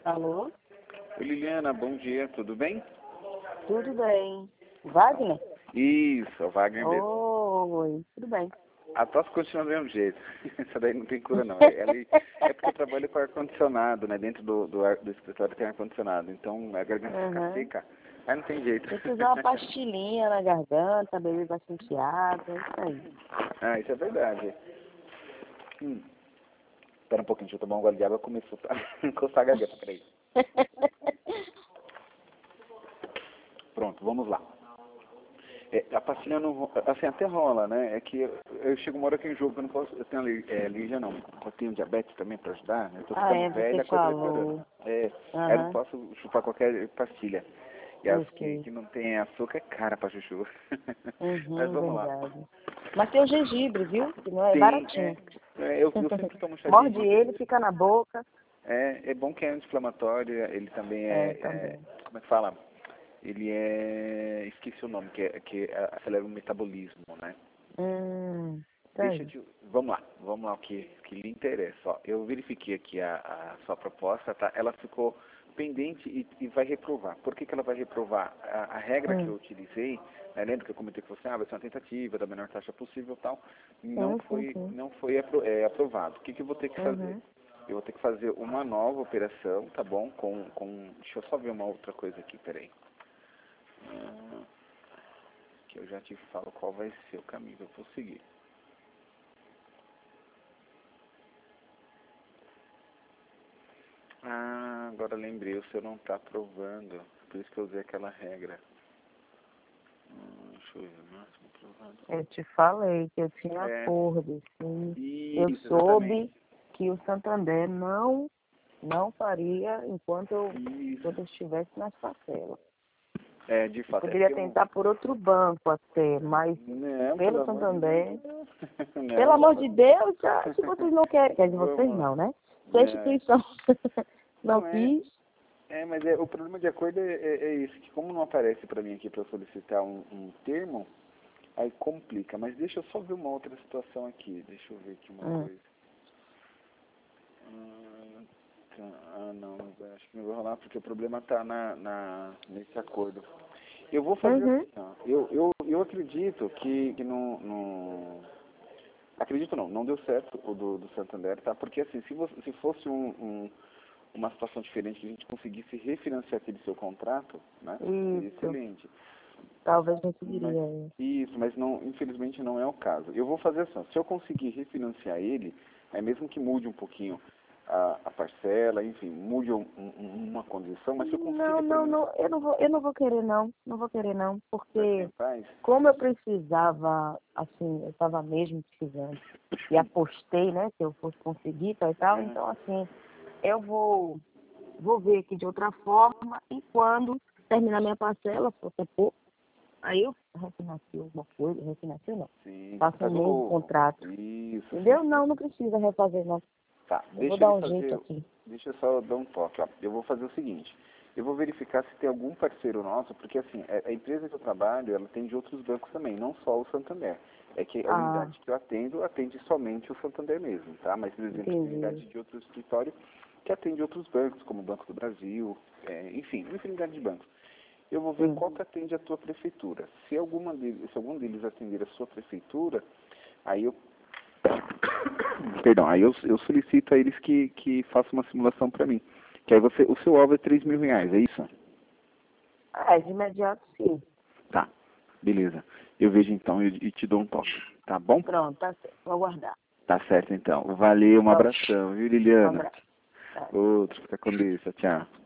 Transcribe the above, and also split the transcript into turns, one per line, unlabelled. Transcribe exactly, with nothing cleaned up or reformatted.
Alô?
Oi, Liliana, bom dia, tudo bem?
Tudo bem. Wagner?
Isso, é o Wagner mesmo.
Oi, tudo bem.
A tosse continua do mesmo jeito. Essa daí não tem cura, não. É, ela- é porque eu trabalho com ar-condicionado, né? Dentro do, do, ar- do escritório tem ar-condicionado. Então a garganta fica
Uhum.
seca. Aí não tem jeito.
Tem que usar uma pastilhinha na garganta, beber bastante água, isso aí.
Ah, isso é verdade. Hum. Espera um pouquinho, deixa eu tomar um gole de água. Começou a encostar a garganta, peraí. Pronto, vamos lá. É, a pastilha não ro- assim, até rola, né? É que eu, eu chego uma hora que eu enjoo, que eu não posso, eu tenho aler- é, alergia não, eu tenho diabetes também para ajudar, né? Eu tô
Ah,
ficando
é,
velho,
você
a coisa vai piorando.
falou.
É, aí eu não
Aham,
posso chupar qualquer pastilha. E as
eu
que,
sei.
que não tem açúcar é cara pra chuchu. Mas
Uhum,
vamos lá.
verdade. Mas tem o gengibre, viu? Que não é
Tem, é,
baratinho.
é, eu, eu sempre tomo chá de
Morde
gengibre.
ele, fica na boca.
É, é bom que é anti-inflamatório, ele também é,
É,
é,
também.
como é que fala? Ele é, esqueci o nome, que, é, que acelera o metabolismo, né?
Hum, isso
Deixa eu
aí.
te... Vamos lá, vamos lá o que, que lhe interessa. Ó, eu verifiquei aqui a, a sua proposta, tá? Ela ficou pendente e, e vai reprovar. Por que, que ela vai reprovar? A, a regra que
Hum,
eu utilizei, né, lembra que eu comentei com você, ah, vai ser uma tentativa da menor taxa possível e tal, não
sim, sim,
foi,
sim.
não foi apro- é, aprovado. O que, que eu vou ter que fazer?
Uhum.
Eu vou ter que fazer uma nova operação, tá bom? Com, com... Deixa eu só ver uma outra coisa aqui, peraí. Ah, que eu já te falo qual vai ser o caminho que eu vou seguir. Ah, agora lembrei, o senhor não está aprovando. Por isso que eu usei aquela regra. Hum, deixa eu ver, máximo aprovado.
Eu te falei que eu tinha
É,
acordo, sim. Eu
isso,
soube
exatamente.
que o Santander não, não faria enquanto eu,
Isso.
enquanto eu estivesse nas parcelas.
É, de
Eu
fato, é
poderia
porque eu...
tentar por outro banco até, mas
Não, pelo
pelo
amor de Deus.
Santander, pelo
Não,
amor
vamos...
de Deus, já, se vocês não querem, quer dizer, vocês
Vamos lá.
não, né? Se a
Não,
instituição não
não é...
quis,
É, mas é, o problema de acordo é, é, é isso, que como não aparece para mim aqui para solicitar um, um termo, aí complica. Mas deixa eu só ver uma outra situação aqui. Deixa eu ver aqui uma
hum,
coisa. Ah, tá. Ah, não, não vai- acho que não vai rolar porque o problema está na, na, nesse acordo. Eu vou fazer
uhum,
assim, ó. Eu, eu, eu acredito que, que não, não... Acredito não, não deu certo o do, do Santander, tá? Porque assim, se, você, se fosse um, um, uma situação diferente, que a gente conseguisse refinanciar aquele seu contrato, né? Seria
isso,
excelente.
talvez
Mas,
conseguiria. É.
isso, mas não, infelizmente não é o caso. Eu vou fazer assim, ó, se eu conseguir refinanciar ele, é mesmo que mude um pouquinho a, a parcela, enfim, mude um, um, uma condição, mas se eu
Não,
consigo pelo
não,
menos
não, eu não vou, eu não vou querer não, não vou querer não,
vai ser
porque
em paz.
como eu precisava, assim, eu estava mesmo precisando e apostei, né, que eu fosse conseguir tal e tal,
Aham.
então assim, eu vou, vou ver aqui de outra forma e quando terminar minha parcela, se for pouco, aí eu refinancio alguma coisa, refinancio não,
Sim,
faço um
faz um
novo
novo.
contrato,
Isso, sim.
entendeu? Não, não precisa refazer não,
Tá,
eu vou
deixa
dar
ele
um jeito
fazer,
aqui.
deixa eu só dar um toque, ó. Eu vou fazer o seguinte, eu vou verificar se tem algum parceiro nosso, porque assim, a, a empresa que eu trabalho, ela tem de outros bancos também, não só o Santander. É que a
Ah,
unidade que eu atendo, atende somente o Santander mesmo, tá? Mas, por exemplo, tem
entendi.
unidade de outro escritório que atende outros bancos, como o Banco do Brasil, é, enfim, uma infinidade de bancos. Eu vou ver
Sim.
qual que atende a tua prefeitura. Se, alguma deles, se algum deles atender a sua prefeitura, aí eu Perdão, aí eu, eu solicito a eles que, que façam uma simulação para mim. Que aí você, o seu alvo é três mil reais, é isso?
Ah, de imediato sim.
Tá, beleza. Eu vejo então e, e te dou um toque, tá bom?
Pronto, tá certo. Vou aguardar.
Tá certo então. Valeu, um
Pronto.
abração, viu,
Um
Liliana?
abraço. Tá.
Outro, fica com Deus, tchau.